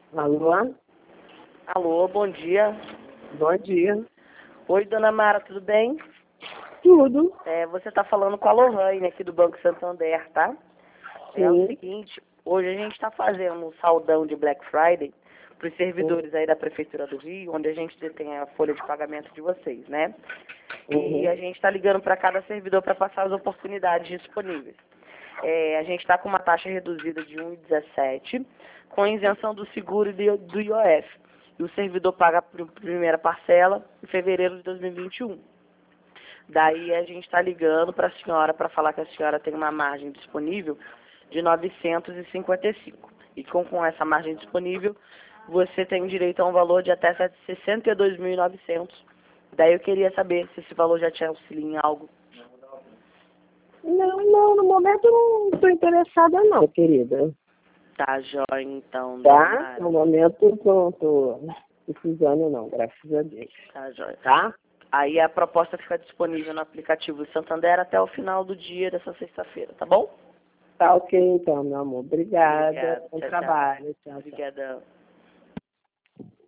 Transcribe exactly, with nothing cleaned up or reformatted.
Alô? Alô, bom dia. Bom dia. Oi, dona Mara, tudo bem? Tudo? É, você está falando com a Lohane aqui do Banco Santander, tá? Sim. É o seguinte, hoje a gente está fazendo um saldão de Black Friday para os servidores aí da Prefeitura do Rio, onde a gente detém a folha de pagamento de vocês, né? E Uhum. a gente está ligando para cada servidor para passar as oportunidades disponíveis. É, a gente está com uma taxa reduzida de um vírgula dezessete, com isenção do seguro e do do I O F. E o servidor paga a pr- primeira parcela em fevereiro de dois mil e vinte e um. Daí a gente está ligando para a senhora para falar que a senhora tem uma margem disponível de novecentos e cinquenta e cinco. E com, com essa margem disponível, você tem direito a um valor de até sessenta e dois mil e novecentos. Daí eu queria saber se esse valor já te auxilia em algo. Não, não, no momento eu não estou interessada não, querida. Tá, jóia, então, dona Tá? Mara. No momento eu não estou precisando não, graças a Deus. Tá, jóia. Tá? Aí a proposta fica disponível no aplicativo Santander até o final do dia dessa sexta-feira, tá bom? Tá ok então, meu amor. Obrigada. Obrigada. Bom Tchau, tchau. trabalho. Tchau, tchau. Obrigadão.